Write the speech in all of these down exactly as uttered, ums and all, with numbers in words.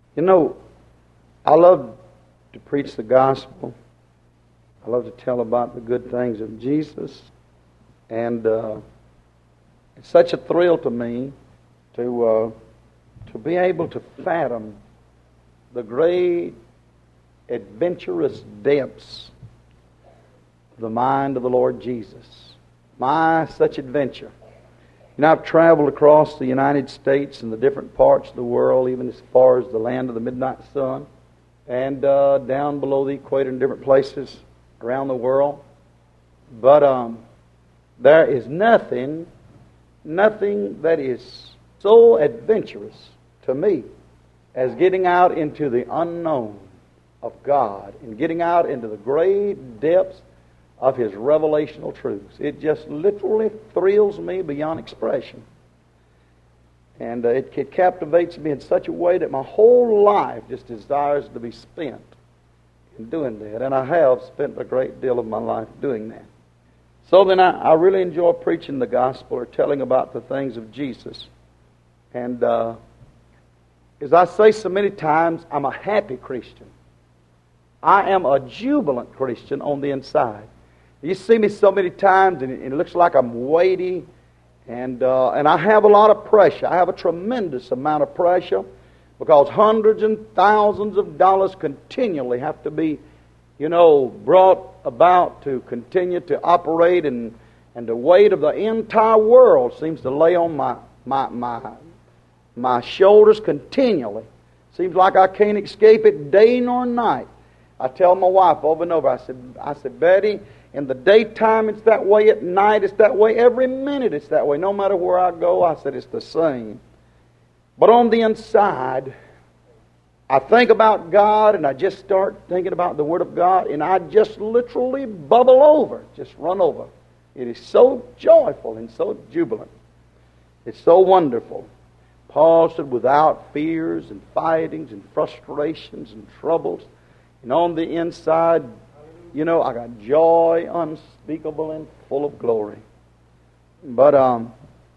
You know, I love to preach the gospel. I love to tell about the good things of Jesus. And uh, it's such a thrill to me to uh, to be able to fathom the great adventurous depths of the mind of the Lord Jesus. My, such adventure. You know, I've traveled across the United States and the different parts of the world, even as far as the land of the midnight sun, and uh, down below the equator in different places around the world. But um, there is nothing, nothing that is so adventurous to me as getting out into the unknown of God and getting out into the great depths of His revelational truths. It just literally thrills me beyond expression. And uh, it, it captivates me in such a way that my whole life just desires to be spent in doing that. And I have spent a great deal of my life doing that. So then I, I really enjoy preaching the gospel or telling about the things of Jesus. And uh, as I say so many times, I'm a happy Christian. I am a jubilant Christian on the inside. You see me so many times, and it looks like I'm weighty, and uh, and I have a lot of pressure. I have a tremendous amount of pressure because hundreds and thousands of dollars continually have to be, you know, brought about to continue to operate, and and the weight of the entire world seems to lay on my my my my shoulders continually. Seems like I can't escape it day nor night. I tell my wife over and over. I said, I said, Betty, in the daytime it's that way, at night it's that way, every minute it's that way. No matter where I go, I said it's the same. But on the inside, I think about God, and I just start thinking about the Word of God, and I just literally bubble over, just run over. It is so joyful and so jubilant. It's so wonderful. Paul said, without fears and fightings and frustrations and troubles, and on the inside, you know, I got joy unspeakable and full of glory. But um,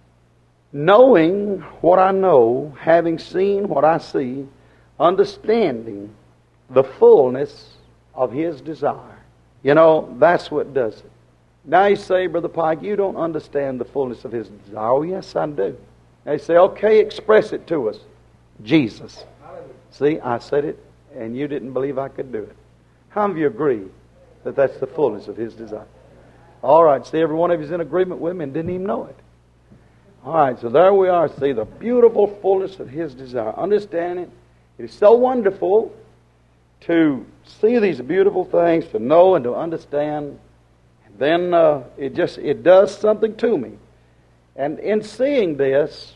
knowing what I know, having seen what I see, understanding the fullness of His desire, you know, that's what does it. Now you say, Brother Pike, you don't understand the fullness of His desire. Oh, yes, I do. They say, okay, express it to us. Jesus. See, I said it, and you didn't believe I could do it. How many of you agree that that's the fullness of His desire? All right, see, every one of you is in agreement with me and didn't even know it. All right, so there we are. See, the beautiful fullness of His desire. Understand it. It is so wonderful to see these beautiful things, to know and to understand. And then uh, it just, it does something to me. And in seeing this,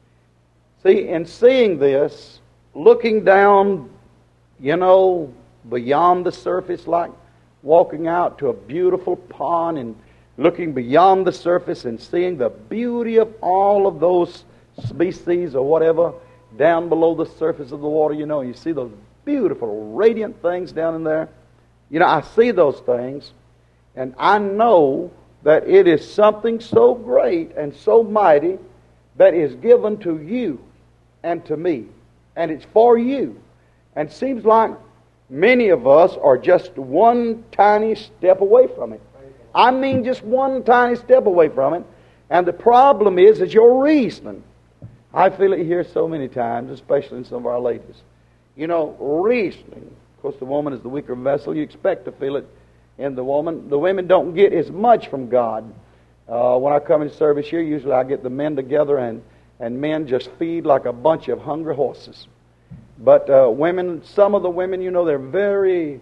see, in seeing this, looking down, you know, beyond the surface, like walking out to a beautiful pond and looking beyond the surface and seeing the beauty of all of those species or whatever down below the surface of the water, you know, you see those beautiful, radiant things down in there. You know, I see those things, and I know that it is something so great and so mighty that is given to you and to me. And it's for you. And it seems like many of us are just one tiny step away from it. I mean just one tiny step away from it. And the problem is, is your reasoning. I feel it here so many times, especially in some of our ladies. You know, reasoning. Of course, the woman is the weaker vessel. You expect to feel it in the woman. The women don't get as much from God. Uh, when I come in service here, usually I get the men together, and, and men just feed like a bunch of hungry horses. But uh, women, some of the women, you know, they're very,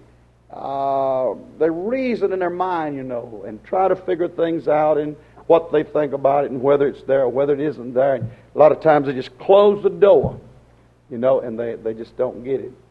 uh, they reason in their mind, you know, and try to figure things out and what they think about it and whether it's there or whether it isn't there. And a lot of times they just close the door, you know, and they, they just don't get it.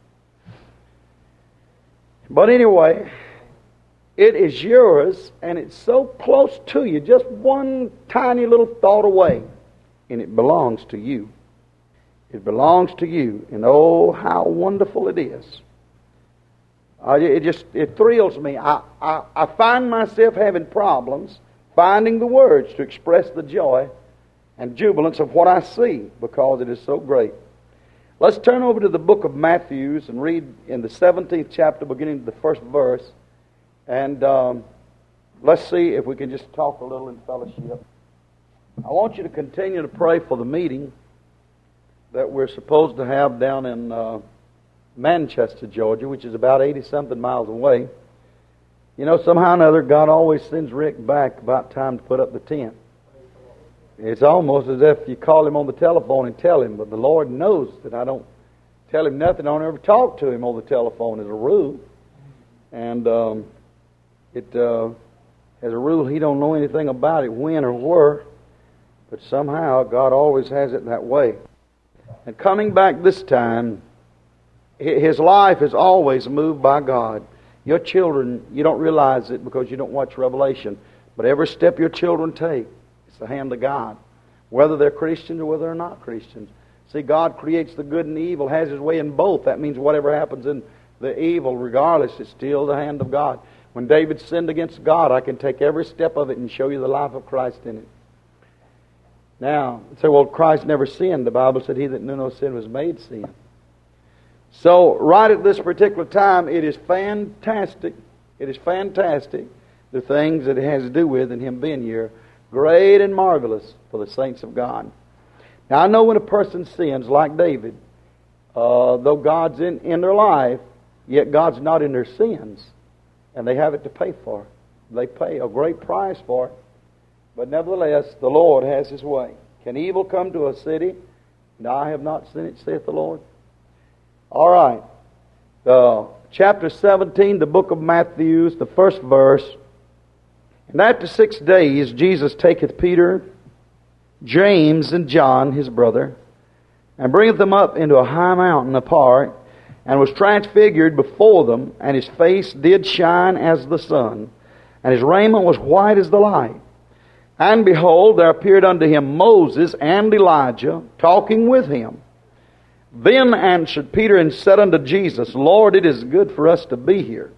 But anyway, it is yours, and it's so close to you, just one tiny little thought away, and it belongs to you. It belongs to you, and oh, how wonderful it is. Uh, it just, it thrills me. I, I, I find myself having problems finding the words to express the joy and jubilance of what I see, because it is so great. Let's turn over to the book of Matthew and read in the seventeenth chapter, beginning with the first verse. And um, let's see if we can just talk a little in fellowship. I want you to continue to pray for the meeting that we're supposed to have down in uh, Manchester, Georgia, which is about eighty-something miles away. You know, somehow or another, God always sends Rick back about time to put up the tent. It's almost as if you call him on the telephone and tell him, but the Lord knows that I don't tell him nothing. I don't ever talk to him on the telephone as a rule. And um, it, uh, as a rule, he don't know anything about it, when or where. But somehow, God always has it that way. And coming back this time, his life is always moved by God. Your children, you don't realize it because you don't watch Revelation, but every step your children take, it's the hand of God, whether they're Christians or whether they're not Christians. See, God creates the good and the evil, has His way in both. That means whatever happens in the evil, regardless, it's still the hand of God. When David sinned against God, I can take every step of it and show you the life of Christ in it. Now, you say, well, Christ never sinned. The Bible said, he that knew no sin was made sin. So, right at this particular time, it is fantastic. It is fantastic, the things that it has to do with in Him being here. Great and marvelous for the saints of God. Now, I know when a person sins, like David, uh, though God's in, in their life, yet God's not in their sins. And they have it to pay for. They pay a great price for it. But nevertheless, the Lord has His way. Can evil come to a city, and I have not seen it, saith the Lord? All right. Uh, chapter seventeen, the book of Matthew, the first verse. And after six days, Jesus taketh Peter, James, and John, his brother, and bringeth them up into a high mountain apart, and was transfigured before them, and his face did shine as the sun, and his raiment was white as the light. And behold, there appeared unto him Moses and Elijah, talking with him. Then answered Peter and said unto Jesus, Lord, it is good for us to be here.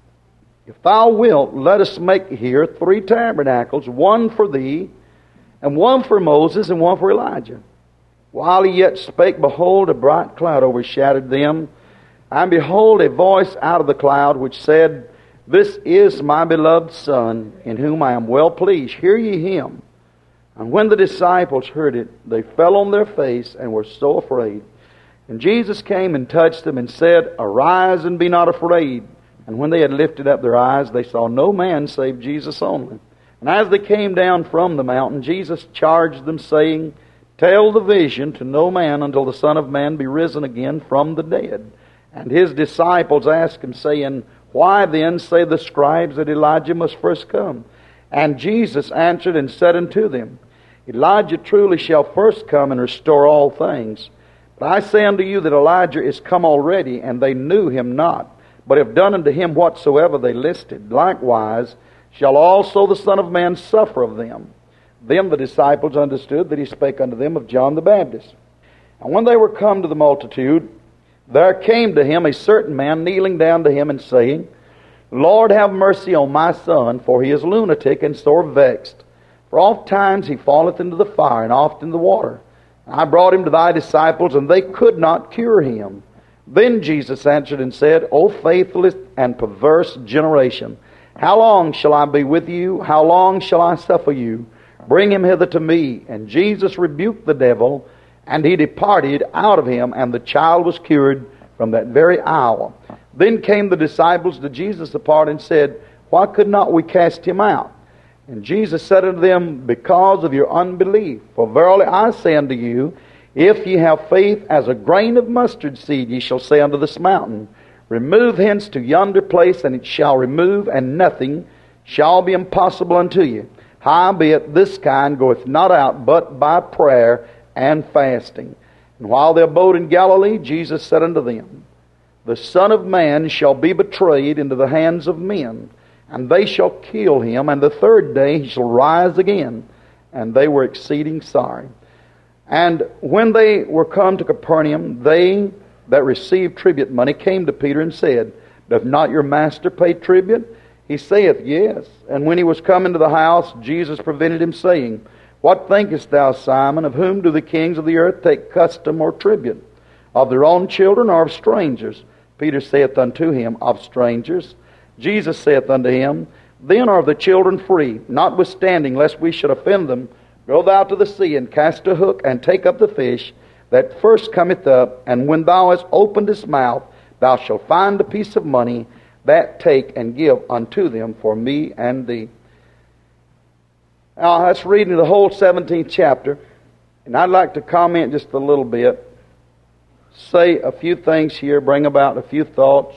If thou wilt, let us make here three tabernacles, one for thee, and one for Moses, and one for Elijah. While he yet spake, behold, a bright cloud overshadowed them. And behold, a voice out of the cloud, which said, This is my beloved Son, in whom I am well pleased. Hear ye him. And when the disciples heard it, they fell on their face, and were so afraid. And Jesus came and touched them, and said, Arise, and be not afraid. And when they had lifted up their eyes, they saw no man save Jesus only. And as they came down from the mountain, Jesus charged them, saying, Tell the vision to no man until the Son of Man be risen again from the dead. And his disciples asked him, saying, Why then say the scribes that Elijah must first come? And Jesus answered and said unto them, Elijah truly shall first come and restore all things. But I say unto you that Elijah is come already, and they knew him not, but have done unto him whatsoever they listed. Likewise shall also the Son of Man suffer of them. Then the disciples understood that he spake unto them of John the Baptist. And when they were come to the multitude, there came to him a certain man, kneeling down to him and saying, Lord, have mercy on my son, for he is lunatic and sore vexed. For oft times he falleth into the fire, and oft in the water. I brought him to thy disciples, and they could not cure him. Then Jesus answered and said, O faithless and perverse generation, how long shall I be with you? How long shall I suffer you? Bring him hither to me. And Jesus rebuked the devil, and he departed out of him, and the child was cured from that very hour. Then came the disciples to Jesus apart and said, Why could not we cast him out? And Jesus said unto them, Because of your unbelief. For verily I say unto you, if ye have faith as a grain of mustard seed, ye shall say unto this mountain, Remove hence to yonder place, and it shall remove, and nothing shall be impossible unto you. Howbeit this kind goeth not out but by prayer and fasting. And while they abode in Galilee, Jesus said unto them, The Son of Man shall be betrayed into the hands of men, and they shall kill him, and the third day he shall rise again. And they were exceeding sorry. And when they were come to Capernaum, they that received tribute money came to Peter and said, Doth not your master pay tribute? He saith, Yes. And when he was come into the house, Jesus prevented him, saying, What thinkest thou, Simon? Of whom do the kings of the earth take custom or tribute? of their own children or of strangers? Peter saith unto him, Of strangers. Jesus saith unto him, Then are the children free. Notwithstanding, lest we should offend them, go thou to the sea, and cast a hook, and take up the fish that first cometh up, and when thou hast opened his mouth, thou shalt find a piece of money. That take and give unto them for me and thee. Now, that's reading the whole seventeenth chapter, and I'd like to comment just a little bit, say a few things here, bring about a few thoughts,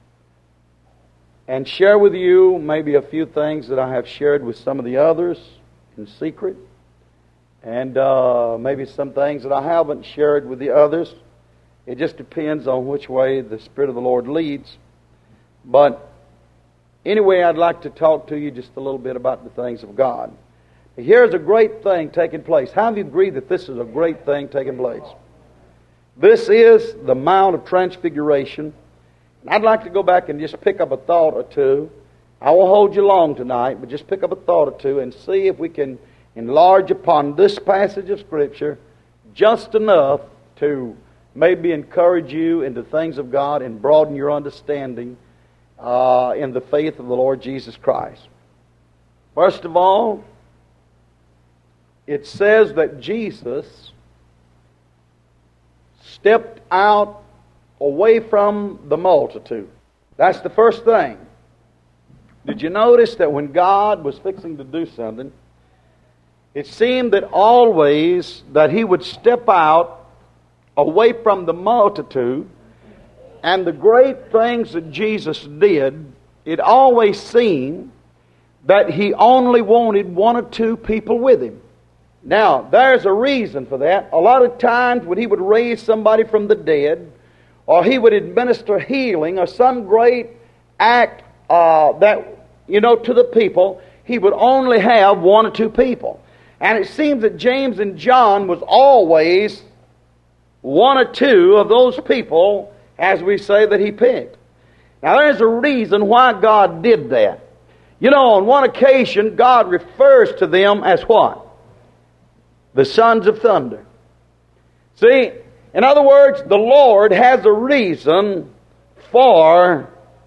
and share with you maybe a few things that I have shared with some of the others in secret, and uh, maybe some things that I haven't shared with the others. It just depends on which way the Spirit of the Lord leads. But anyway, I'd like to talk to you just a little bit about the things of God. Here's a great thing taking place. How do you agree that this is a great thing taking place? This is the Mount of Transfiguration. I'd like to go back and just pick up a thought or two. I won't hold you long tonight, but just pick up a thought or two and see if we can enlarge upon this passage of Scripture just enough to maybe encourage you in the things of God and broaden your understanding uh, in the faith of the Lord Jesus Christ. First of all, it says that Jesus stepped out away from the multitude. That's the first thing. Did you notice that when God was fixing to do something, it seemed that always that He would step out away from the multitude, and the great things that Jesus did, it always seemed that He only wanted one or two people with Him. Now, there's a reason for that. A lot of times when He would raise somebody from the dead, or He would administer healing, or some great act uh, that, you know, to the people, He would only have one or two people. And it seems that James and John was always one or two of those people, as we say, that He picked. Now, there's a reason why God did that. You know, on one occasion, God refers to them as what? The sons of thunder. See, in other words, the Lord has a reason for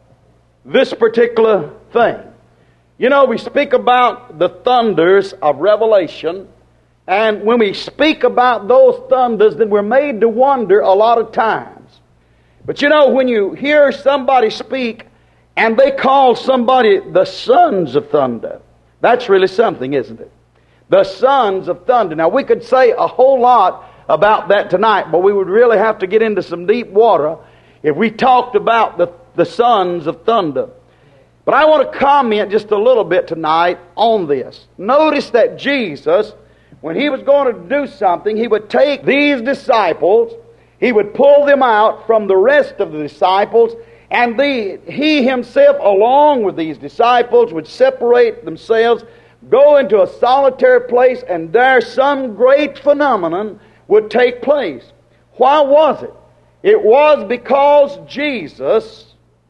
this particular thing. You know, we speak about the thunders of Revelation, and when we speak about those thunders, then we're made to wonder a lot of times. But you know, when you hear somebody speak, and they call somebody the sons of thunder, that's really something, isn't it? The sons of thunder. Now, we could say a whole lot about that tonight, but we would really have to get into some deep water if we talked about the, the sons of thunder. But I want to comment just a little bit tonight on this. Notice that Jesus, when He was going to do something, He would take these disciples, He would pull them out from the rest of the disciples, and the, He Himself, along with these disciples, would separate themselves, go into a solitary place, and there some great phenomenon would take place. Why was it? It was because Jesus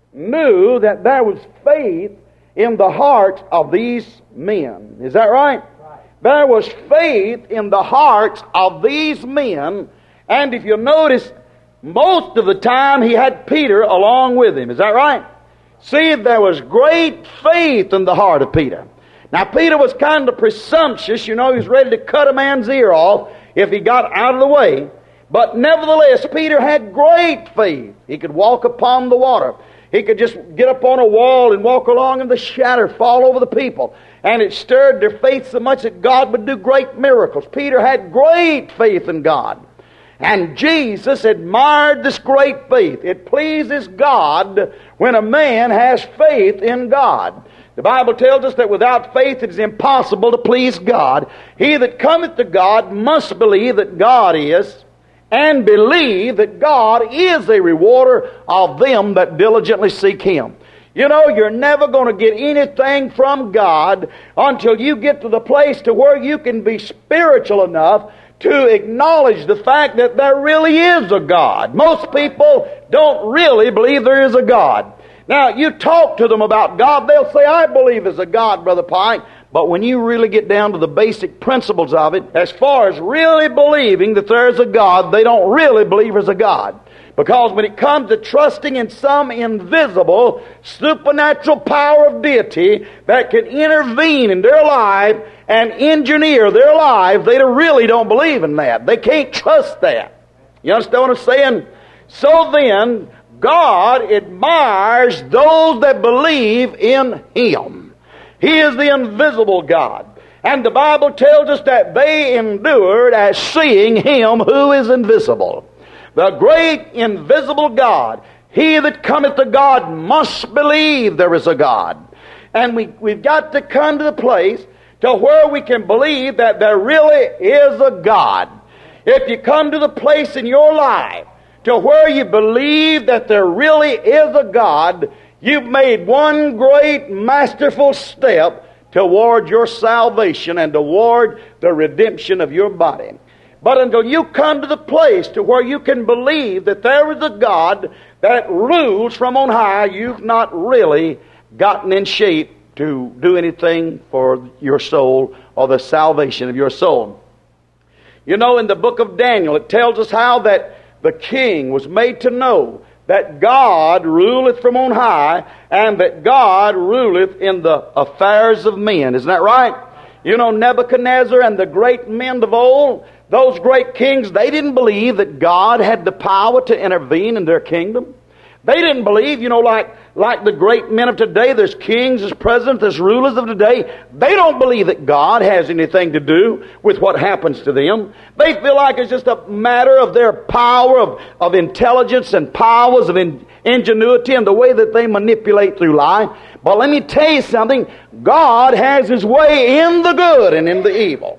knew that there was faith in the hearts of these men. Is that right? Right. There was faith in the hearts of these men, and if you notice, most of the time He had Peter along with Him. Is that right? See, there was great faith in the heart of Peter. Now, Peter was kind of presumptuous. You know, he was ready to cut a man's ear off if he got out of the way. But nevertheless, Peter had great faith. He could walk upon the water. He could just get up on a wall and walk along in the shadow, fall over the people. And it stirred their faith so much that God would do great miracles. Peter had great faith in God. And Jesus admired this great faith. It pleases God when a man has faith in God. The Bible tells us that without faith it is impossible to please God. He that cometh to God must believe that God is, and believe that God is a rewarder of them that diligently seek Him. You know, you're never going to get anything from God until you get to the place to where you can be spiritual enough to acknowledge the fact that there really is a God. Most people don't really believe there is a God. Now, you talk to them about God, they'll say, I believe there's a God, Brother Pike, But when you really get down to the basic principles of it, as far as really believing that there's a God, they don't really believe there's a God. Because when it comes to trusting in some invisible, supernatural power of deity that can intervene in their life and engineer their life, they really don't believe in that. They can't trust that. You understand what I'm saying? So then, God admires those that believe in Him. He is the invisible God. And the Bible tells us that they endured as seeing Him who is invisible. The great invisible God. He that cometh to God must believe there is a God. And we, we've got to come to the place to where we can believe that there really is a God. If you come to the place in your life to where you believe that there really is a God, you've made one great masterful step toward your salvation and toward the redemption of your body. But until you come to the place to where you can believe that there is a God that rules from on high, you've not really gotten in shape to do anything for your soul or the salvation of your soul. You know, in the book of Daniel, it tells us how that the king was made to know that God ruleth from on high and that God ruleth in the affairs of men. Isn't that right? You know, Nebuchadnezzar and the great men of old, those great kings, they didn't believe that God had the power to intervene in their kingdom. They didn't believe, you know, like, like the great men of today, there's kings, there's presidents, there's rulers of today. They don't believe that God has anything to do with what happens to them. They feel like it's just a matter of their power, of, of intelligence and powers of in, ingenuity and the way that they manipulate through life. But let me tell you something. God has His way in the good and in the evil.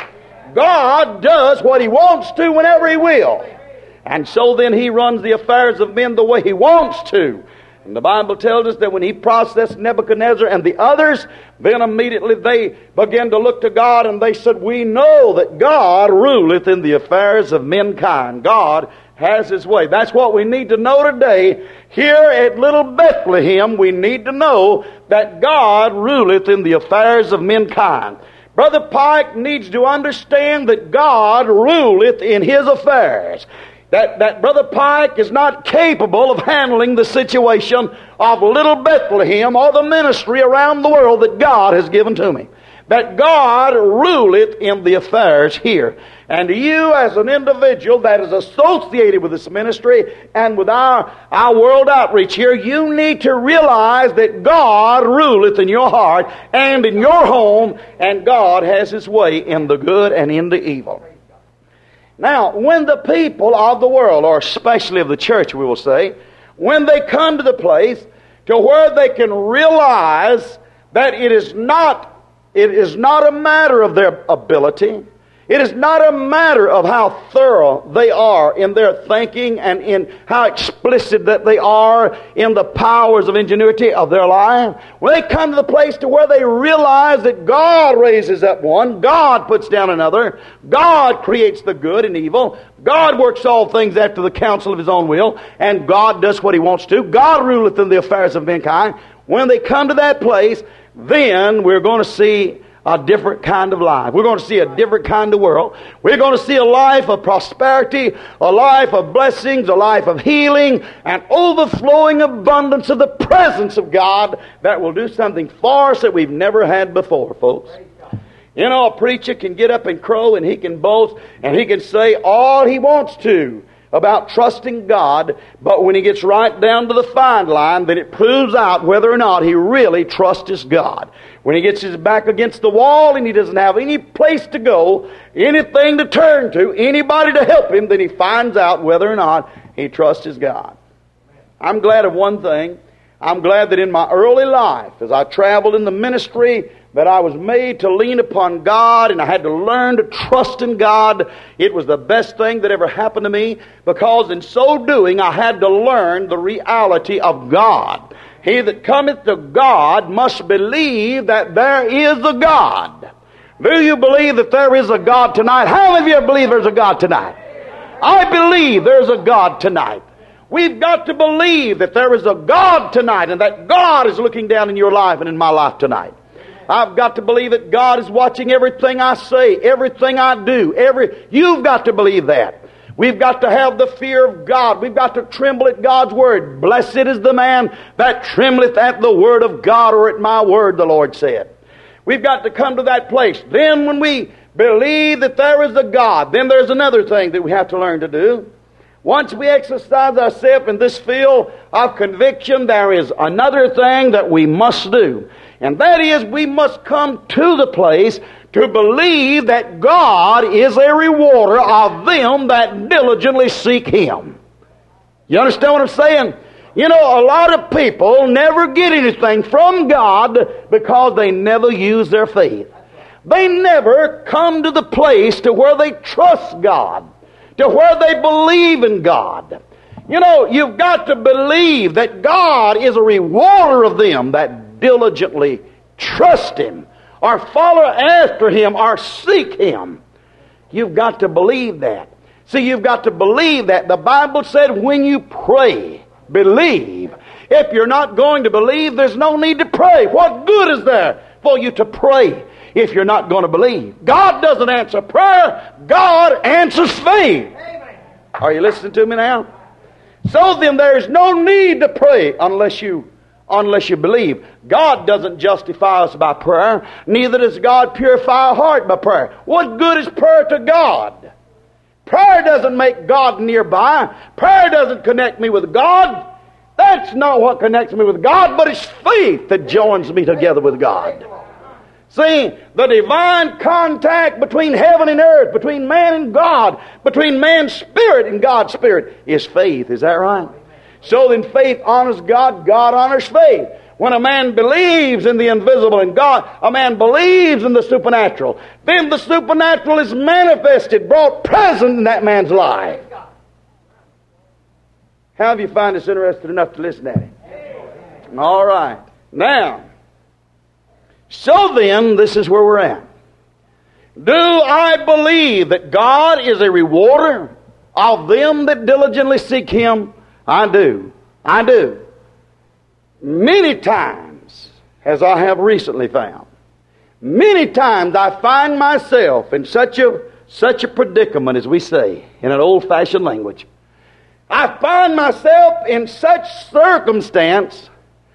God does what He wants to whenever He will. And so then He runs the affairs of men the way He wants to. And the Bible tells us that when He processed Nebuchadnezzar and the others, then immediately they began to look to God and they said, we know that God ruleth in the affairs of mankind. God has His way. That's what we need to know today. Here at Little Bethlehem, we need to know that God ruleth in the affairs of mankind. Brother Pike needs to understand that God ruleth in His affairs. That, that Brother Pike is not capable of handling the situation of Little Bethlehem or the ministry around the world that God has given to me. That God ruleth in the affairs here. And you as an individual that is associated with this ministry and with our, our world outreach here, you need to realize that God ruleth in your heart and in your home, and God has His way in the good and in the evil. Now, when the people of the world, or especially of the church, we will say, when they come to the place to where they can realize that it is not, it is not a matter of their ability, it is not a matter of how thorough they are in their thinking and in how explicit that they are in the powers of ingenuity of their life. When they come to the place to where they realize that God raises up one, God puts down another, God creates the good and evil, God works all things after the counsel of His own will, and God does what He wants to. God ruleth in the affairs of mankind. When they come to that place, then we're going to see a different kind of life. We're going to see a different kind of world. We're going to see a life of prosperity, a life of blessings, a life of healing, and overflowing abundance of the presence of God that will do something for us that we've never had before, folks. You know, a preacher can get up and crow and he can boast and he can say all he wants to about trusting God, but when he gets right down to the fine line, then it proves out whether or not he really trusts his God. When he gets his back against the wall and he doesn't have any place to go, anything to turn to, anybody to help him, then he finds out whether or not he trusts his God. I'm glad of one thing. I'm glad that in my early life, as I traveled in the ministry, that I was made to lean upon God and I had to learn to trust in God. It was the best thing that ever happened to me, because in so doing I had to learn the reality of God. He that cometh to God must believe that there is a God. Do you believe that there is a God tonight? How many of you believe there's a God tonight? I believe there's a God tonight. We've got to believe that there is a God tonight and that God is looking down in your life and in my life tonight. I've got to believe that God is watching everything I say, everything I do. Every You've got to believe that. We've got to have the fear of God. We've got to tremble at God's word. Blessed is the man that trembleth at the word of God, or at my word, the Lord said. We've got to come to that place. Then when we believe that there is a God, then there's another thing that we have to learn to do. Once we exercise ourselves in this field of conviction, there is another thing that we must do. And that is, we must come to the place to believe that God is a rewarder of them that diligently seek Him. You understand what I'm saying? You know, a lot of people never get anything from God because they never use their faith. They never come to the place to where they trust God, to where they believe in God. You know, you've got to believe that God is a rewarder of them that diligently trust Him, or follow after Him, or seek Him. You've got to believe that. See, you've got to believe that. The Bible said when you pray, believe. If you're not going to believe, there's no need to pray. What good is there for you to pray if you're not going to believe? God doesn't answer prayer. God answers faith. Amen. Are you listening to me now? So then there's no need to pray unless you unless you believe. God doesn't justify us by prayer. Neither does God purify our heart by prayer. What good is prayer to God? Prayer doesn't make God nearby. Prayer doesn't connect me with God. That's not what connects me with God, but it's faith that joins me together with God. See, the divine contact between heaven and earth, between man and God, between man's spirit and God's spirit is faith. Is that right? So then faith honors God, God honors faith. When a man believes in the invisible in God, a man believes in the supernatural, then the supernatural is manifested, brought present in that man's life. How have you find us interested enough to listen at it? All right. Now, so then, this is where we're at. Do I believe that God is a rewarder of them that diligently seek Him? I do. I do. Many times, as I have recently found, many times I find myself in such a such a predicament, as we say in an old-fashioned language. I find myself in such circumstance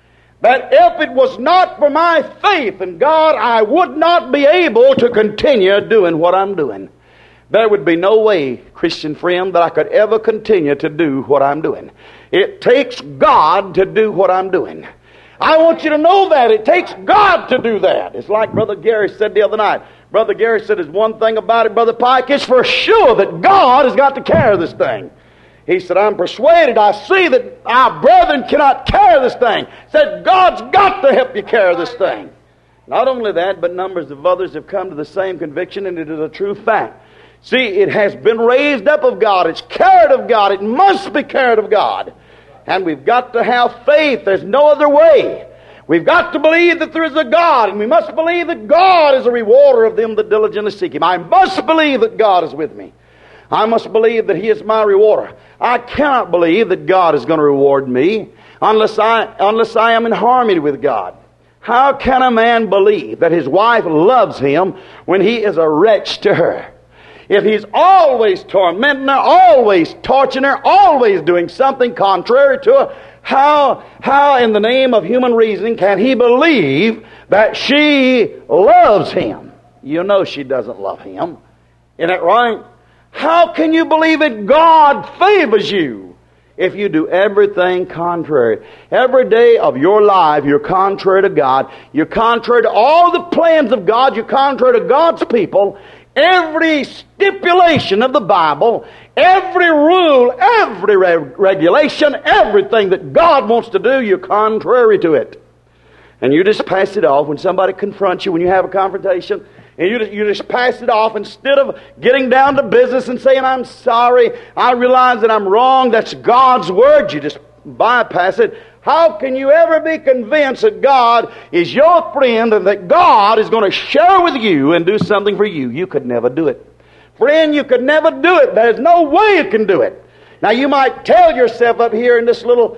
that if it was not for my faith in God, I would not be able to continue doing what I'm doing. There would be no way, Christian friend, that I could ever continue to do what I'm doing. It takes God to do what I'm doing. I want you to know that. It takes God to do that. It's like Brother Gary said the other night. Brother Gary said, there's one thing about it, Brother Pike, it's for sure that God has got to carry this thing. He said, I'm persuaded, I see that our brethren cannot carry this thing. He said, God's got to help you carry this thing. Not only that, but numbers of others have come to the same conviction, and it is a true fact. See, it has been raised up of God. It's carried of God. It must be carried of God. And we've got to have faith. There's no other way. We've got to believe that there is a God, and we must believe that God is a rewarder of them that diligently seek Him. I must believe that God is with me. I must believe that He is my rewarder. I cannot believe that God is going to reward me unless I, unless I am in harmony with God. How can a man believe that his wife loves him when he is a wretch to her? If he's always tormenting her, always torturing her, always doing something contrary to her, how, how in the name of human reasoning can he believe that she loves him? You know she doesn't love him. Isn't that right? How can you believe that God favors you if you do everything contrary? Every day of your life, you're contrary to God. You're contrary to all the plans of God. You're contrary to God's people. Every stipulation of the Bible, every rule, every reg- regulation, everything that God wants to do, you're contrary to it. And you just pass it off when somebody confronts you, when you have a confrontation, and you just, you just pass it off instead of getting down to business and saying, I'm sorry, I realize that I'm wrong, that's God's word. You just bypass it. How can you ever be convinced that God is your friend and that God is going to share with you and do something for you? You could never do it. Friend, you could never do it. There's no way you can do it. Now, you might tell yourself up here in this little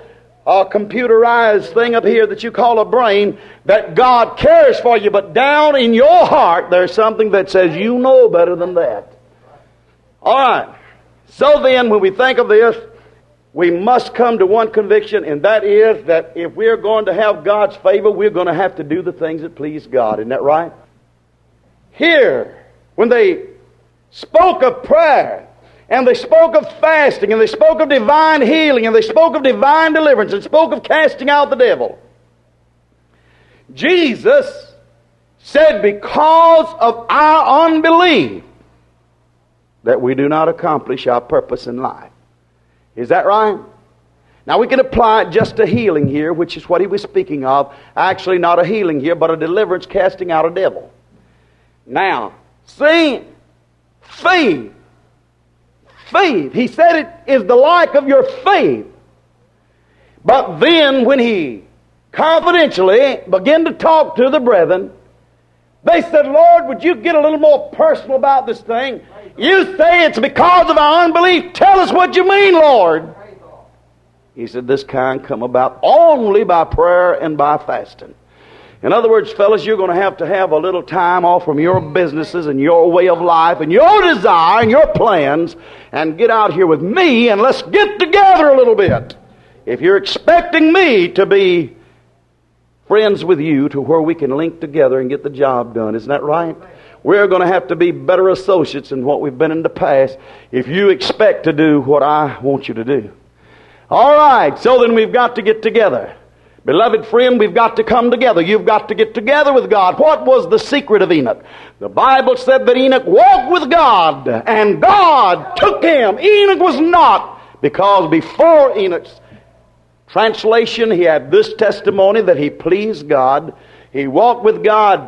a computerized thing up here that you call a brain, that God cares for you, but down in your heart there's something that says you know better than that. All right. So then, when we think of this, we must come to one conviction, and that is that if we're going to have God's favor, we're going to have to do the things that please God. Isn't that right? Here, when they spoke of prayer, and they spoke of fasting, and they spoke of divine healing, and they spoke of divine deliverance, and spoke of casting out the devil, Jesus said, because of our unbelief, that we do not accomplish our purpose in life. Is that right? Now we can apply it just to healing here, which is what he was speaking of. Actually, not a healing here, but a deliverance, casting out a devil. Now, see, faith. Faith. He said it is the like of your faith. But then when he confidentially began to talk to the brethren, they said, Lord, would you get a little more personal about this thing? You say it's because of our unbelief. Tell us what you mean, Lord. He said, this kind come about only by prayer and by fasting. In other words, fellas, you're going to have to have a little time off from your businesses and your way of life and your desire and your plans and get out here with me and let's get together a little bit. If you're expecting me to be friends with you to where we can link together and get the job done, isn't that right? We're going to have to be better associates than what we've been in the past if you expect to do what I want you to do. All right, so then we've got to get together. Beloved friend, we've got to come together. You've got to get together with God. What was the secret of Enoch? The Bible said that Enoch walked with God, and God took him. Enoch was not, because before Enoch's translation, he had this testimony that he pleased God. He walked with God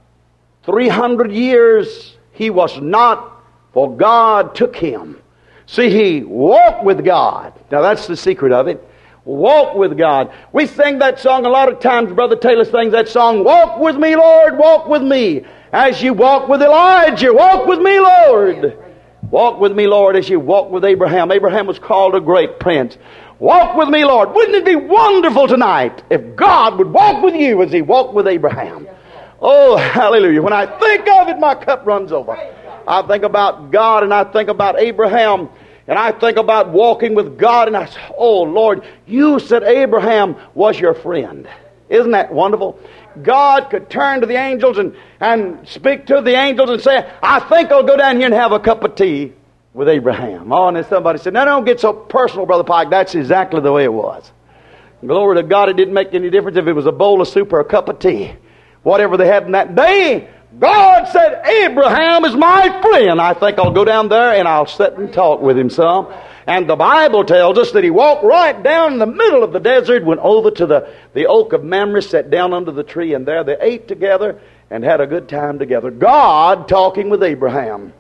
three hundred years. He was not, for God took him. See, he walked with God. Now that's the secret of it. Walk with God. We sing that song a lot of times. Brother Taylor sings that song, walk with me, Lord, walk with me. As you walk with Elijah, walk with me, Lord. Walk with me, Lord, as you walk with Abraham. Abraham was called a great prince. Walk with me, Lord. Wouldn't it be wonderful tonight if God would walk with you as he walked with Abraham? Oh, hallelujah. When I think of it, my cup runs over. I think about God and I think about Abraham and I think about walking with God and I say, oh, Lord, you said Abraham was your friend. Isn't that wonderful? God could turn to the angels and, and speak to the angels and say, I think I'll go down here and have a cup of tea with Abraham. Oh, and then somebody said, no, don't get so personal, Brother Pike. That's exactly the way it was. Glory to God, it didn't make any difference if it was a bowl of soup or a cup of tea. Whatever they had in that day, God said, Abraham is my friend. I think I'll go down there and I'll sit and talk with him some. And the Bible tells us that he walked right down in the middle of the desert, went over to the, the oak of Mamre, sat down under the tree, and there they ate together and had a good time together. God talking with Abraham.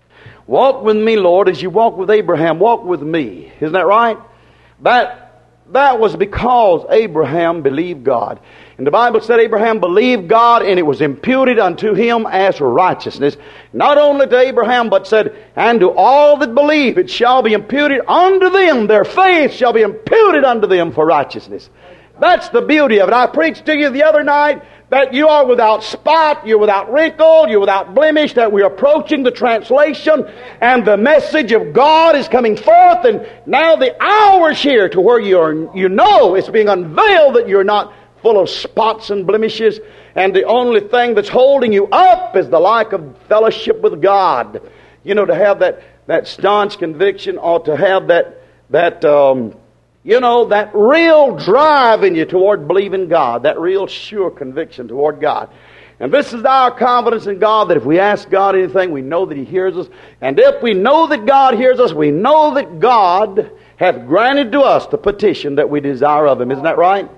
Walk with me, Lord, as you walk with Abraham, walk with me. Isn't that right? That, that was because Abraham believed God. And the Bible said Abraham believed God, and it was imputed unto him as righteousness. Not only to Abraham, but said, and to all that believe, it shall be imputed unto them. Their faith shall be imputed unto them for righteousness. That's the beauty of it. I preached to you the other night that you are without spot, you're without wrinkle, you're without blemish, that we're approaching the translation, and the message of God is coming forth, and now the hour's here to where you're, you know it's being unveiled that you're not full of spots and blemishes, and the only thing that's holding you up is the lack of fellowship with God. You know, to have that, that staunch conviction, or to have that, that um, you know, that real drive in you toward believing God, that real sure conviction toward God. And this is our confidence in God, that if we ask God anything, we know that He hears us. And if we know that God hears us, we know that God hath granted to us the petition that we desire of Him. Isn't that right?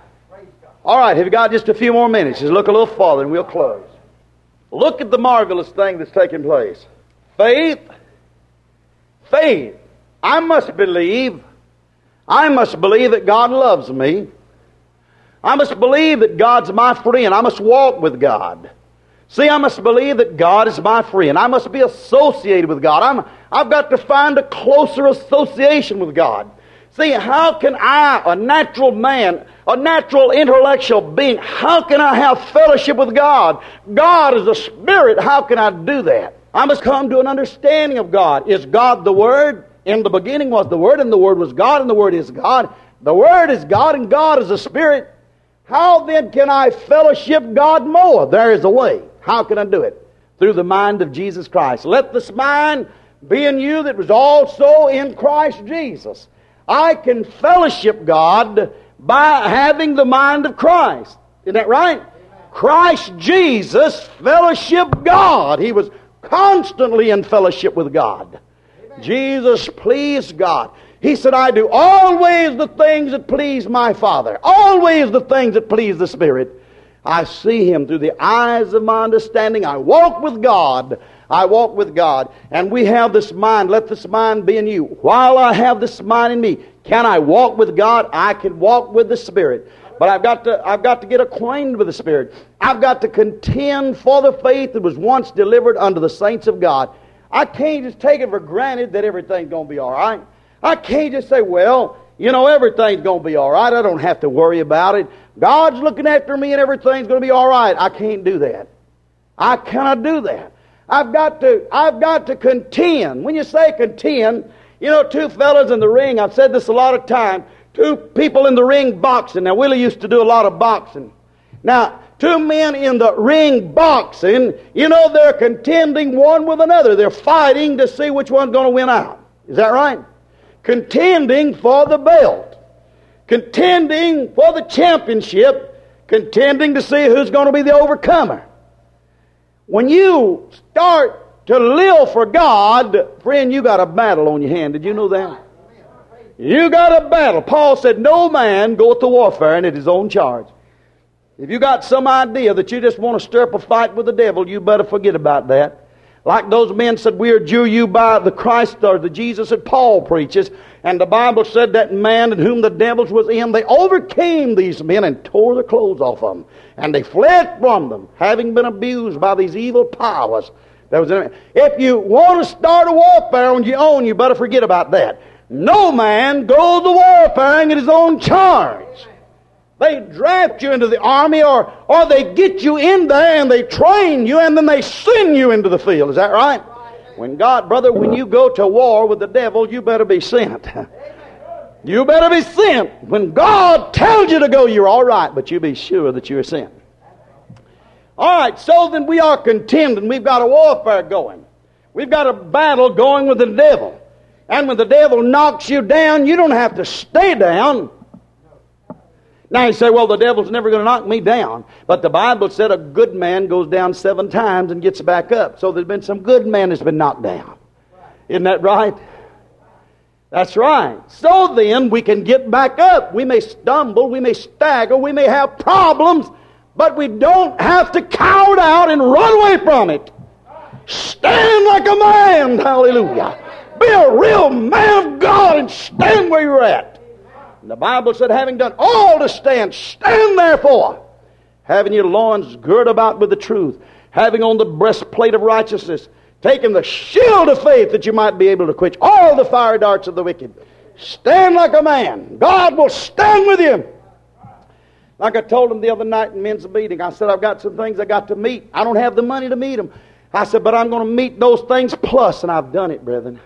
All right, have you got just a few more minutes? Just look a little farther and we'll close. Look at the marvelous thing that's taking place. Faith. Faith. I must believe. I must believe that God loves me. I must believe that God's my friend. I must walk with God. See, I must believe that God is my friend. I must be associated with God. I'm, I've got to find a closer association with God. See, how can I, a natural man, a natural intellectual being, how can I have fellowship with God? God is a spirit. How can I do that? I must come to an understanding of God. Is God the Word? In the beginning was the Word, and the Word was God, and the Word is God. The Word is God, and God is a spirit. How then can I fellowship God more? There is a way. How can I do it? Through the mind of Jesus Christ. Let this mind be in you that was also in Christ Jesus. I can fellowship God by having the mind of Christ. Isn't that right? Amen. Christ Jesus fellowship God. He was constantly in fellowship with God. Amen. Jesus pleased God. He said, I do always the things that please my Father. Always the things that please the Spirit. I see Him through the eyes of my understanding. I walk with God. I walk with God. And we have this mind. Let this mind be in you. While I have this mind in me, can I walk with God? I can walk with the Spirit. But I've got to, I've got to get acquainted with the Spirit. I've got to contend for the faith that was once delivered unto the saints of God. I can't just take it for granted that everything's going to be all right. I can't just say, well, you know, everything's going to be all right. I don't have to worry about it. God's looking after me and everything's going to be all right. I can't do that. I cannot do that. I've got to, I've got to contend. When you say contend, you know, two fellas in the ring, I've said this a lot of times, two people in the ring boxing. Now, Willie used to do a lot of boxing. Now, two men in the ring boxing, you know, they're contending one with another. They're fighting to see which one's going to win out. Is that right? Contending for the belt. Contending for the championship. Contending to see who's going to be the overcomer. When you start to live for God, friend, you got a battle on your hand. Did you know that? You got a battle. Paul said, no man goeth to warfare and at his own charge. If you got some idea that you just want to stir up a fight with the devil, you better forget about that. Like those men said, we adjure you by the Christ or the Jesus that Paul preaches. And the Bible said that man in whom the devils was in, they overcame these men and tore the clothes off them. And they fled from them, having been abused by these evil powers. That was in If you want to start a warfare on your own, you better forget about that. No man goes to warfaring at his own charge. They draft you into the army, or, or they get you in there and they train you and then they send you into the field. Is that right? When God, brother, when you go to war with the devil, you better be sent. You better be sent. When God tells you to go, you're all right, but you be sure that you're sent. All right, so then we are contending. We've got a warfare going. We've got a battle going with the devil. And when the devil knocks you down, you don't have to stay down. Now you say, well, the devil's never going to knock me down. But the Bible said a good man goes down seven times and gets back up. So there's been some good man that's been knocked down. Isn't that right? That's right. So then we can get back up. We may stumble, we may stagger, we may have problems, but we don't have to cower out and run away from it. Stand like a man. Hallelujah. Be a real man of God and stand where you're at. And the Bible said, having done all to stand, stand therefore, having your loins girt about with the truth, having on the breastplate of righteousness, taking the shield of faith that you might be able to quench all the fiery darts of the wicked. Stand like a man. God will stand with you. Like I told them the other night in men's meeting, I said, I've got some things I got to meet. I don't have the money to meet them. I said, but I'm going to meet those things plus, and I've done it, brethren.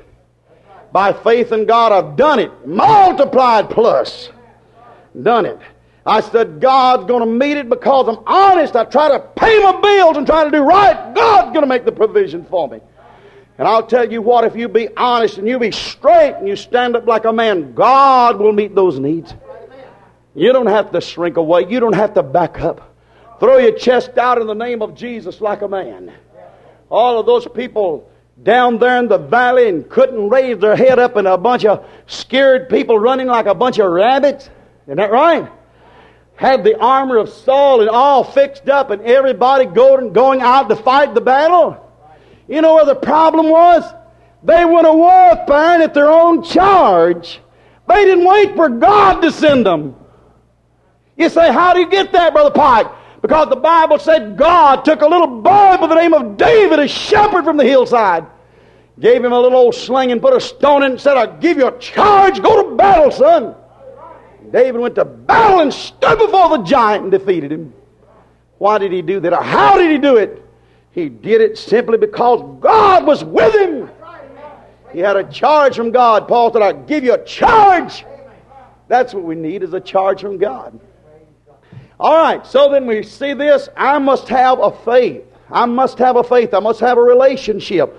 By faith in God, I've done it. Multiplied plus. Done it. I said, God's going to meet it because I'm honest. I try to pay my bills and try to do right. God's going to make the provision for me. And I'll tell you what, if you be honest and you be straight and you stand up like a man, God will meet those needs. You don't have to shrink away. You don't have to back up. Throw your chest out in the name of Jesus like a man. All of those people down there in the valley and couldn't raise their head up, and a bunch of scared people running like a bunch of rabbits. Isn't that right? Had the armor of Saul and all fixed up, and everybody going, going out to fight the battle. You know where the problem was? They went to warfare at their own charge. They didn't wait for God to send them. You say, how do you get that, Brother Pike? Because the Bible said God took a little boy by the name of David, a shepherd from the hillside. Gave him a little old sling and put a stone in it and said, I'll give you a charge. Go to battle, son. David went to battle and stood before the giant and defeated him. Why did he do that? Or how did he do it? He did it simply because God was with him. He had a charge from God. Paul said, I'll give you a charge. That's what we need, is a charge from God. All right, so then we see this. I must have a faith. I must have a faith. I must have a relationship.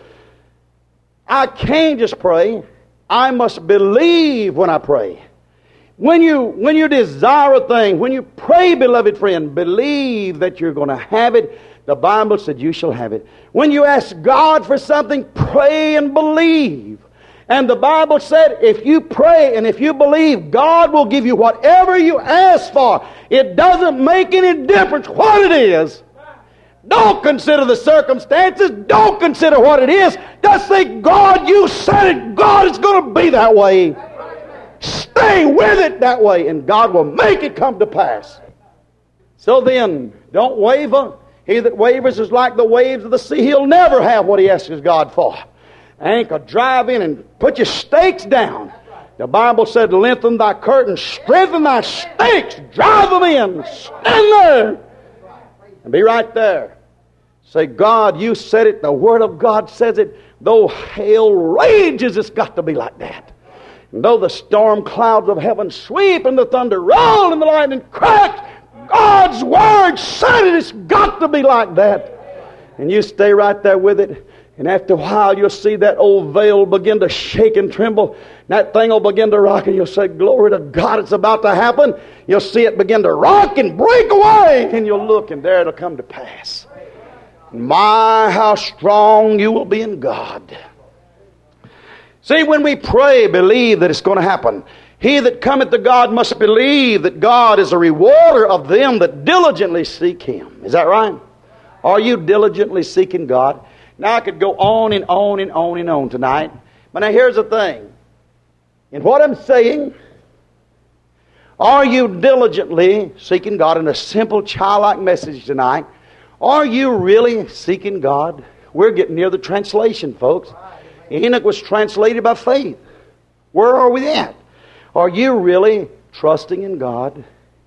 I can't just pray. I must believe when I pray. When you, when you desire a thing, when you pray, beloved friend, believe that you're going to have it. The Bible said you shall have it. When you ask God for something, pray and believe. And the Bible said if you pray and if you believe, God will give you whatever you ask for. It doesn't make any difference what it is. Don't consider the circumstances. Don't consider what it is. Just say, God, you said it. God, it's going to be that way. Stay with it that way, and God will make it come to pass. So then, don't waver. He that wavers is like the waves of the sea. He'll never have what he asks God for. Anchor, drive in and put your stakes down. The Bible said, lengthen thy curtains, strengthen thy stakes, drive them in, stand there, and be right there. Say, God, you said it, the Word of God says it. Though hail rages, it's got to be like that. And though the storm clouds of heaven sweep and the thunder roll and the lightning cracks, God's Word said it. It's got to be like that. And you stay right there with it. And after a while, you'll see that old veil begin to shake and tremble. That thing will begin to rock, and you'll say, glory to God, it's about to happen. You'll see it begin to rock and break away. And you'll look, and there it'll come to pass. My, how strong you will be in God. See, when we pray, believe that it's going to happen. He that cometh to God must believe that God is a rewarder of them that diligently seek Him. Is that right? Are you diligently seeking God? Now I could go on and on and on and on tonight. But now here's the thing. In what I'm saying, are you diligently seeking God? In a simple childlike message tonight, are you really seeking God? We're getting near the translation, folks. Enoch was translated by faith. Where are we at? Are you really trusting in God?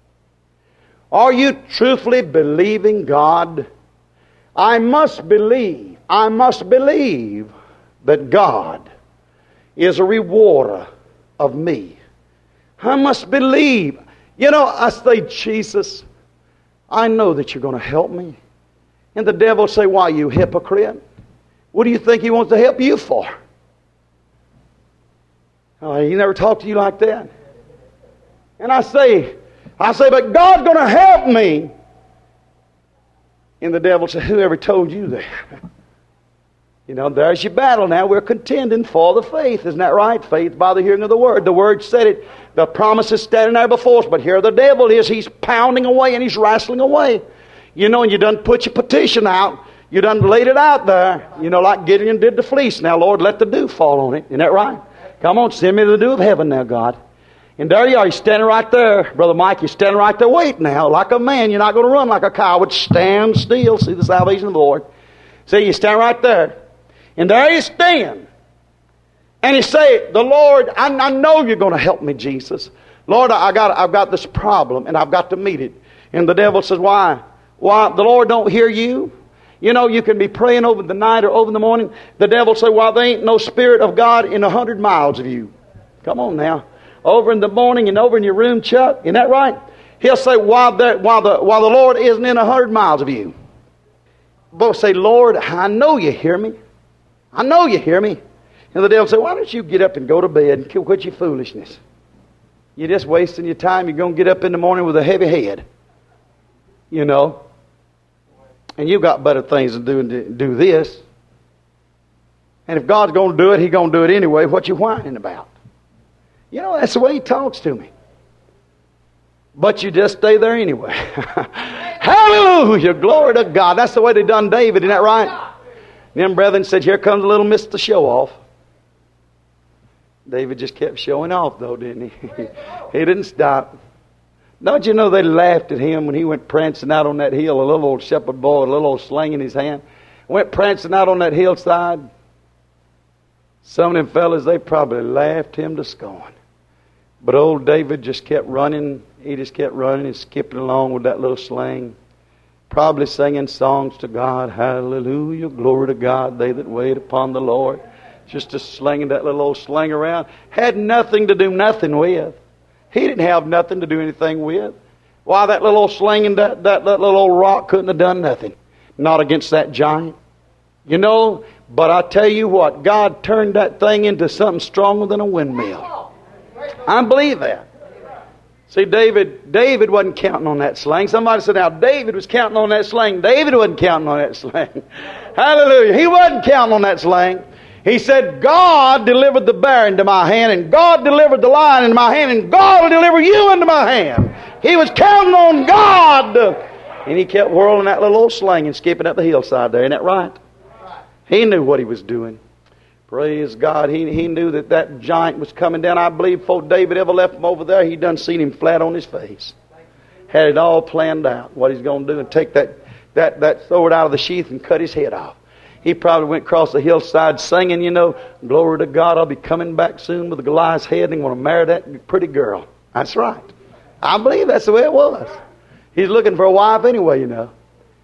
Are you truthfully believing God? I must believe, I must believe that God is a rewarder of me. I must believe. You know, I say, Jesus, I know that you're going to help me. And the devil say, why, you hypocrite? What do you think he wants to help you for? Oh, he never talked to you like that. And I say, I say, but God's going to help me. And the devil said, whoever told you that? You know, there's your battle now. We're contending for the faith. Isn't that right? Faith by the hearing of the Word. The Word said it. The promise is standing there before us. But here the devil is. He's pounding away and he's wrestling away. You know, and you done put your petition out. You done laid it out there. You know, like Gideon did the fleece. Now, Lord, let the dew fall on it. Isn't that right? Come on, send me the dew of heaven now, God. And there you are. You're standing right there. Brother Mike, you're standing right there waiting now. Like a man. You're not going to run like a coward. Stand still. See the salvation of the Lord. See, you stand right there. And there you stand. And you say, the Lord, I, I know you're going to help me, Jesus. Lord, I got, I've got this problem and I've got to meet it. And the devil says, why? Why? The Lord don't hear you? You know, you can be praying over the night or over the morning. The devil say, well, there ain't no Spirit of God in a hundred miles of you. Come on now. Over in the morning and over in your room, Chuck. Isn't that right? He'll say, while the, while the, while the Lord isn't in a hundred miles of you. Both say, Lord, I know you hear me. I know you hear me. And the devil say, why don't you get up and go to bed and quit your foolishness? You're just wasting your time. You're going to get up in the morning with a heavy head. You know. And you've got better things to do than do this. And if God's going to do it, He's going to do it anyway. What you whining about? You know, that's the way He talks to me. But you just stay there anyway. Hallelujah. Glory to God. That's the way they done David. Isn't that right? Them brethren said, here comes a little Mister Show-Off. David just kept showing off, though, didn't he? He didn't stop. Don't you know they laughed at him when he went prancing out on that hill, a little old shepherd boy, a little old sling in his hand, went prancing out on that hillside. Some of them fellas, they probably laughed him to scorn. But old David just kept running. He just kept running and skipping along with that little sling. Probably singing songs to God. Hallelujah, glory to God, they that wait upon the Lord. Just a slinging that little old sling around. Had nothing to do nothing with. He didn't have nothing to do anything with. Why, that little old sling and that, that, that little old rock couldn't have done nothing. Not against that giant. You know, but I tell you what, God turned that thing into something stronger than a windmill. I believe that. See, David, David wasn't counting on that sling. Somebody said, now, David was counting on that sling. David wasn't counting on that sling. Hallelujah. He wasn't counting on that sling. He said, God delivered the bear into my hand, and God delivered the lion into my hand, and God will deliver you into my hand. He was counting on God. And he kept whirling that little old sling and skipping up the hillside there. Isn't that right? He knew what he was doing. Praise God. He, he knew that that giant was coming down. I believe before David ever left him over there, he done seen him flat on his face. Had it all planned out, what he's going to do, and take that, that, that sword out of the sheath and cut his head off. He probably went across the hillside singing, you know, glory to God, I'll be coming back soon with a Goliath's head and going to marry that pretty girl. That's right. I believe that's the way it was. He's looking for a wife anyway, you know.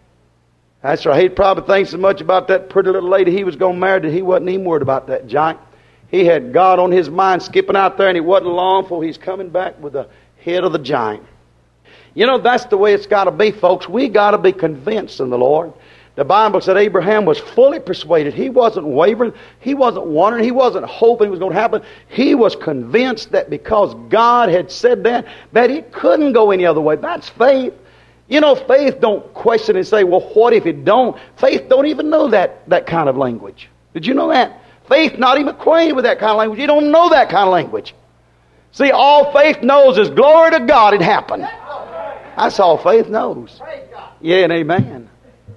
That's right. He probably thinks so much about that pretty little lady he was going to marry that he wasn't even worried about that giant. He had God on his mind skipping out there, and it wasn't long before he's coming back with the head of the giant. You know, that's the way it's got to be, folks. We got to be convinced in the Lord. The Bible said Abraham was fully persuaded. He wasn't wavering. He wasn't wondering. He wasn't hoping it was going to happen. He was convinced that because God had said that, that it couldn't go any other way. That's faith. You know, faith don't question and say, well, what if it don't? Faith don't even know that, that kind of language. Did you know that? Faith not even acquainted with that kind of language. You don't know that kind of language. See, all faith knows is glory to God, it happened. That's all faith knows. Yeah and amen.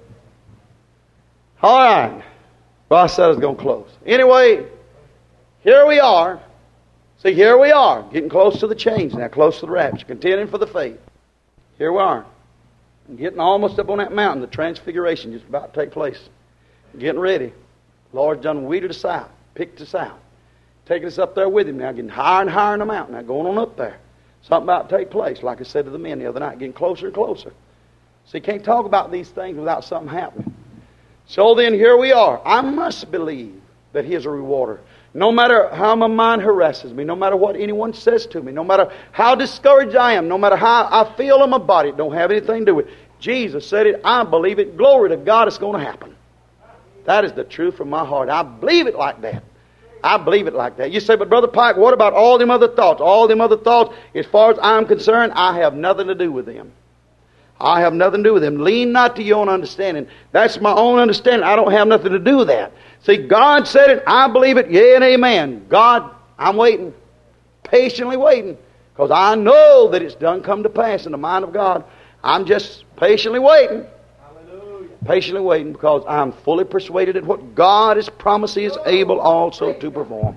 All right. Well, I said I was going to close. Anyway, here we are. See, here we are, getting close to the change now, close to the rapture, contending for the faith. Here we are. Getting almost up on that mountain, the transfiguration just about to take place. Getting ready. The Lord's done weeded us out, picked us out, taking us up there with Him now, getting higher and higher in the mountain, now going on up there. Something about to take place, like I said to the men the other night, getting closer and closer. So you can't talk about these things without something happening. So then here we are. I must believe that He is a rewarder. No matter how my mind harasses me, no matter what anyone says to me, no matter how discouraged I am, no matter how I feel in my body, it don't have anything to do with it. Jesus said it, I believe it, glory to God, it's going to happen. That is the truth from my heart. I believe it like that. I believe it like that. You say, but Brother Pike, what about all them other thoughts? All them other thoughts, as far as I'm concerned, I have nothing to do with them. I have nothing to do with them. Lean not to your own understanding. That's my own understanding. I don't have nothing to do with that. See, God said it. I believe it. Yeah and amen. God, I'm waiting. Patiently waiting. Because I know that it's done come to pass in the mind of God. I'm just patiently waiting. Hallelujah. Patiently waiting because I'm fully persuaded that what God has promised He is able also to perform.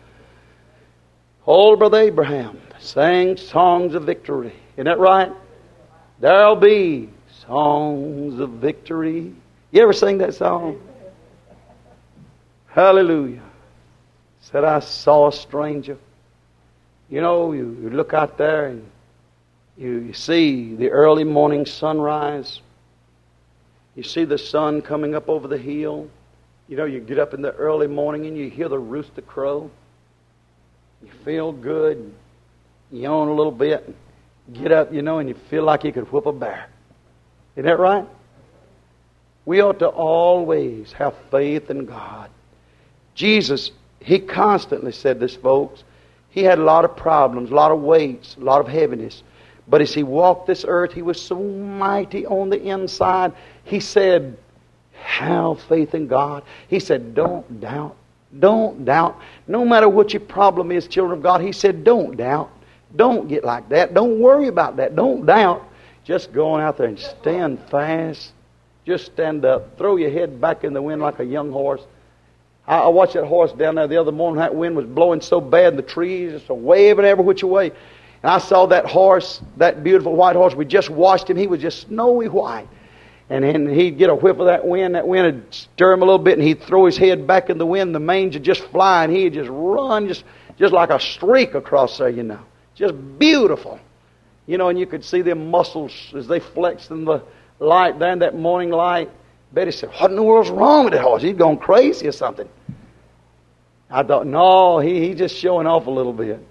Old Brother Abraham sang songs of victory. Isn't that right? There'll be songs of victory. You ever sing that song? Hallelujah. Said I saw a stranger. You know, you, you look out there and you, you see the early morning sunrise. You see the sun coming up over the hill. You know, you get up in the early morning and you hear the rooster crow. You feel good. You yawn a little bit. Get up, you know, and you feel like you could whoop a bear. Isn't that right? We ought to always have faith in God. Jesus, He constantly said this, folks. He had a lot of problems, a lot of weights, a lot of heaviness. But as He walked this earth, He was so mighty on the inside. He said, have faith in God. He said, don't doubt. Don't doubt. No matter what your problem is, children of God, He said, don't doubt. Don't get like that. Don't worry about that. Don't doubt. Just go on out there and stand fast. Just stand up. Throw your head back in the wind like a young horse. I, I watched that horse down there the other morning. That wind was blowing so bad, the trees just waving every which way. And I saw that horse, that beautiful white horse. We just watched him. He was just snowy white. And then he'd get a whiff of that wind. That wind would stir him a little bit, and he'd throw his head back in the wind. The mange would just fly, and he'd just run, just just like a streak across there, you know. Just beautiful. You know, and you could see them muscles as they flexed in the light there, in that morning light. Betty said, what in the world's wrong with that horse? He's gone crazy or something. I thought, no, he, he's just showing off a little bit.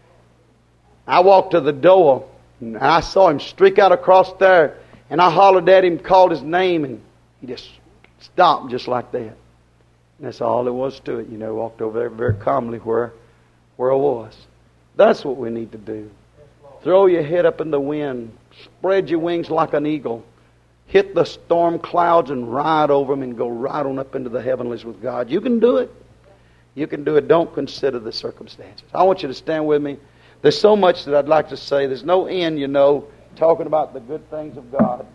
I walked to the door, and I saw him streak out across there. And I hollered at him, called his name, and he just stopped just like that. And that's all there was to it. You know, walked over there very calmly where, where I was. That's what we need to do. Throw your head up in the wind. Spread your wings like an eagle. Hit the storm clouds and ride over them and go right on up into the heavenlies with God. You can do it. You can do it. Don't consider the circumstances. I want you to stand with me. There's so much that I'd like to say. There's no end, you know, talking about the good things of God.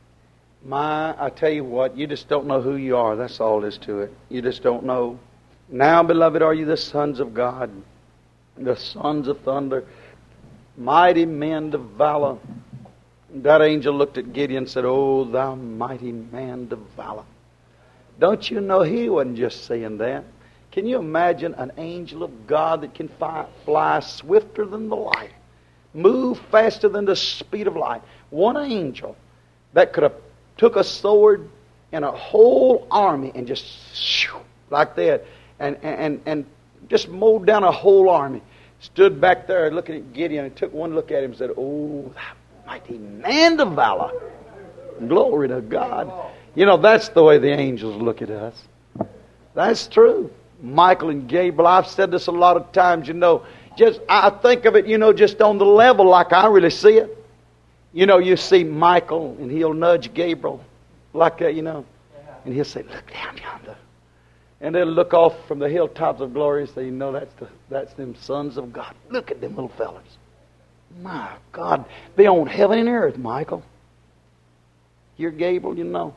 My, I tell you what, you just don't know who you are. That's all there is to it. You just don't know. Now, beloved, are you the sons of God, the sons of thunder, mighty men of valor? That angel looked at Gideon and said, oh, thou mighty man of valor. Don't you know he wasn't just saying that? Can you imagine an angel of God that can fly, fly swifter than the light? Move faster than the speed of light. One angel that could have took a sword and a whole army and just shoo, like that, and, and, and just mowed down a whole army. Stood back there looking at Gideon and took one look at him and said, oh, thou mighty man of valor. Glory to God. You know, that's the way the angels look at us. That's true. Michael and Gabriel, I've said this a lot of times, you know, Just, I think of it, you know, just on the level like I really see it. You know, you see Michael, and he'll nudge Gabriel like that, you know. And he'll say, look down yonder. And they'll look off from the hilltops of glory and say, you know, that's the, that's them sons of God. Look at them little fellas. My God, they own heaven and earth, Michael. You're Gabriel, you know.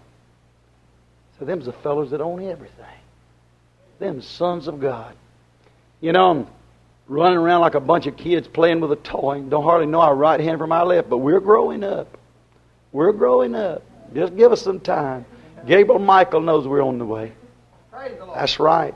So them's the fellows that own everything. Them sons of God. You know, running around like a bunch of kids playing with a toy. Don't hardly know our right hand from our left, but we're growing up. We're growing up. Just give us some time. Gabriel Michael knows we're on the way. That's right.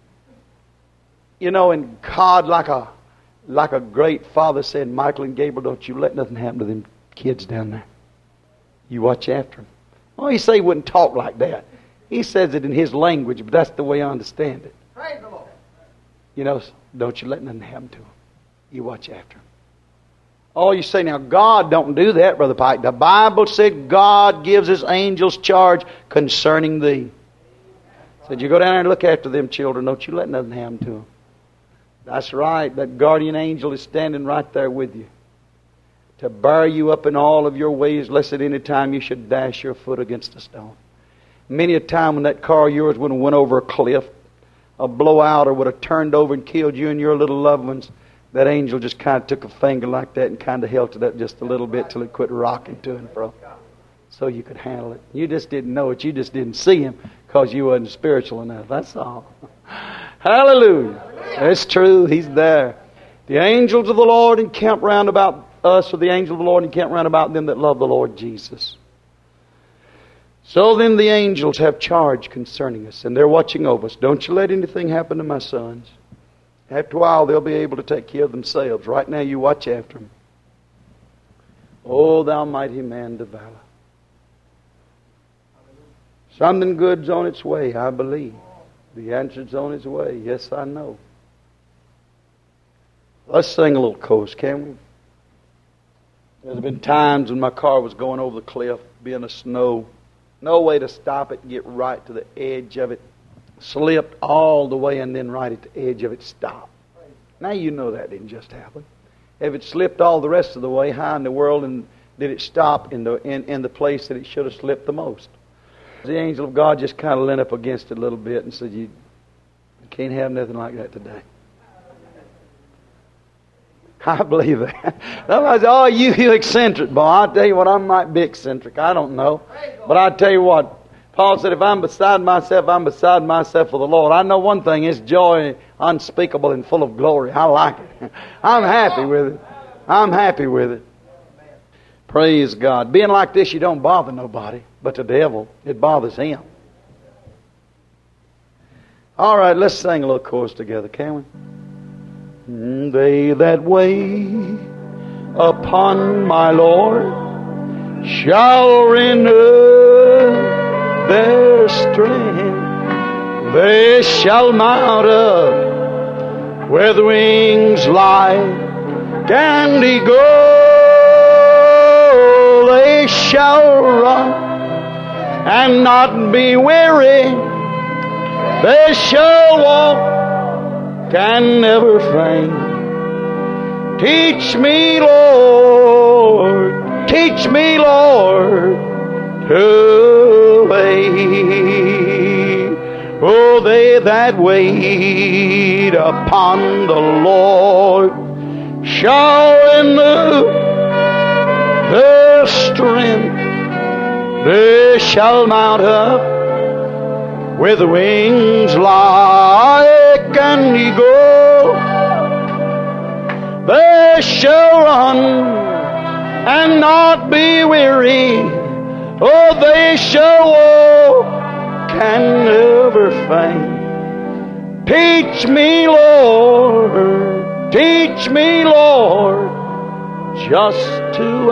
You know, and God, like a like a great father said, Michael and Gabriel, don't you let nothing happen to them kids down there. You watch after them. Oh, he say he wouldn't talk like that. He says it in his language, but that's the way I understand it. Praise the Lord. You know, don't you let nothing happen to them. You watch after them. Oh, you say, now, God don't do that, Brother Pike. The Bible said God gives His angels charge concerning thee. Said, you go down there and look after them children. Don't you let nothing happen to them. That's right. That guardian angel is standing right there with you to bear you up in all of your ways, lest at any time you should dash your foot against a stone. Many a time when that car of yours would have went over a cliff, a blowout, or would have turned over and killed you and your little loved ones, that angel just kind of took a finger like that and kind of held it up just a little bit till it quit rocking to and fro, so you could handle it. You just didn't know it. You just didn't see Him because you wasn't spiritual enough. That's all. Hallelujah. It's true. He's there. The angels of the Lord encamp round about us, or the angel of the Lord encamp round about them that love the Lord Jesus. So then the angels have charge concerning us, and they're watching over us. Don't you let anything happen to my sons. After a while, they'll be able to take care of themselves. Right now, you watch after them. Oh, thou mighty man of valor. Something good's on its way, I believe. The answer's on its way. Yes, I know. Let's sing a little chorus, can we? There's been times when my car was going over the cliff, being a snow. No way to stop it, get right to the edge of it. Slipped all the way, and then right at the edge of it stopped. Now you know that didn't just happen. If it slipped all the rest of the way, how in the world and did it stop in the in, in the place that it should have slipped the most? The angel of God just kind of leaned up against it a little bit and said, you, you can't have nothing like that today. I believe that. Somebody said, oh, you, you eccentric, boy. I'll tell you what, I might be eccentric. I don't know. But I'll tell you what, Paul said, if I'm beside myself, I'm beside myself for the Lord. I know one thing, it's joy unspeakable and full of glory. I like it. I'm happy with it. I'm happy with it. Praise God. Being like this, you don't bother nobody. But the devil, it bothers him. All right, let's sing a little chorus together, can we? They that wait upon my Lord shall renew their strength. They shall mount up with wings like an eagle. They shall run and not be weary. They shall walk and never faint. Teach me, Lord, teach me, Lord, to wait. Oh, they that wait upon the Lord shall renew their strength. They shall mount up with wings like an eagle. They shall run and not be weary. Oh, they shall walk and never faint. Teach me, Lord, teach me, Lord, just to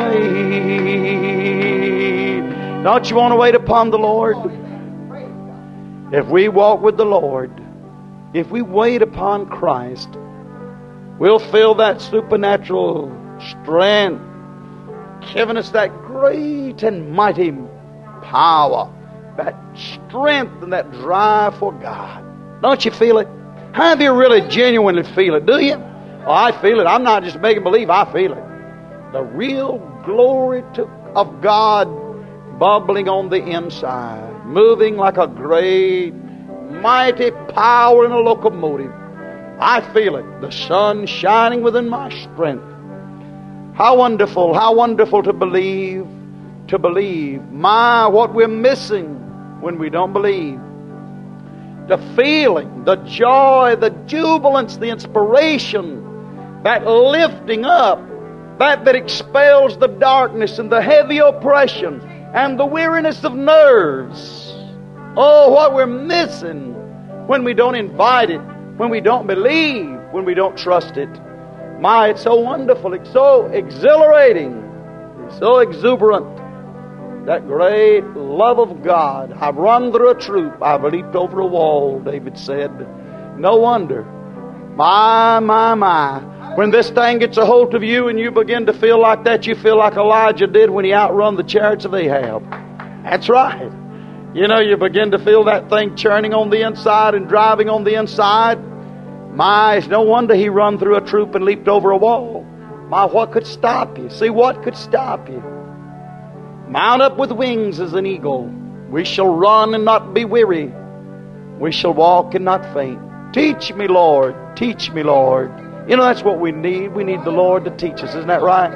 wait. Don't you want to wait upon the Lord? If we walk with the Lord, if we wait upon Christ, we'll feel that supernatural strength, giving us that great and mighty power, that strength and that drive for God. Don't you feel it? How do you really genuinely feel it? Do you? Oh, I feel it. I'm not just making believe. I feel it. The real glory to, of God bubbling on the inside, moving like a great, mighty power in a locomotive. I feel it. The sun shining within my strength. How wonderful, how wonderful to believe, to believe. My, what we're missing when we don't believe. The feeling, the joy, the jubilance, the inspiration, that lifting up, that that expels the darkness and the heavy oppression and the weariness of nerves. Oh, what we're missing when we don't invite it, when we don't believe, when we don't trust it. My, it's so wonderful, it's so exhilarating, it's so exuberant. That great love of God. I've run through a troop, I've leaped over a wall, David said. No wonder. My, my, my. When this thing gets a hold of you and you begin to feel like that, you feel like Elijah did when he outrun the chariots of Ahab. That's right. You know, you begin to feel that thing churning on the inside and driving on the inside. My, it's no wonder he run through a troop and leaped over a wall. My, what could stop you? See, what could stop you? Mount up with wings as an eagle. We shall run and not be weary. We shall walk and not faint. Teach me, Lord. Teach me, Lord. You know, that's what we need. We need the Lord to teach us. Isn't that right?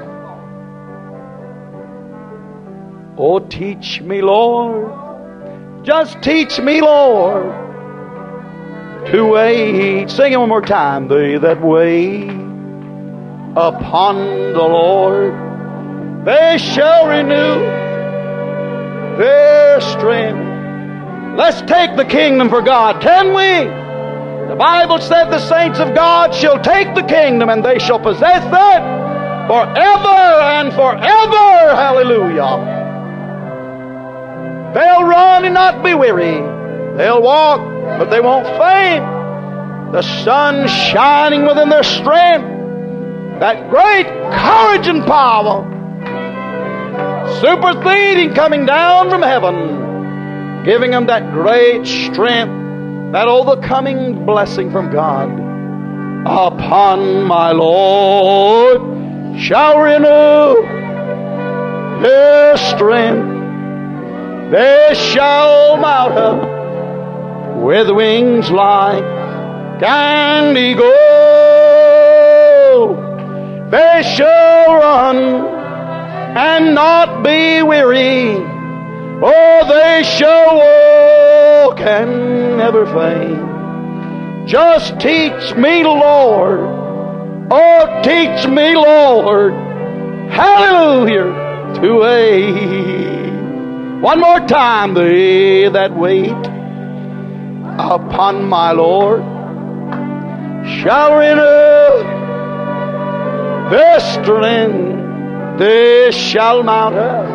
Oh, teach me, Lord. Just teach me, Lord, to wait. Sing it one more time. They that wait upon the Lord, they shall renew their strength. Let's take the kingdom for God. Can we? The Bible said the saints of God shall take the kingdom and they shall possess it forever and forever. Hallelujah. They'll run and not be weary. They'll walk, but they won't faint. The sun shining within their strength. That great courage and power. Superseding coming down from heaven, giving them that great strength, that overcoming blessing from God. Upon my Lord shall renew their strength. They shall mount up with wings like an eagle. They shall run and not be weary. Oh, they shall walk and never faint. Just teach me, Lord. Oh, teach me, Lord. Hallelujah. To wait. One more time. They that wait upon my Lord shall renew their strength. They shall mount up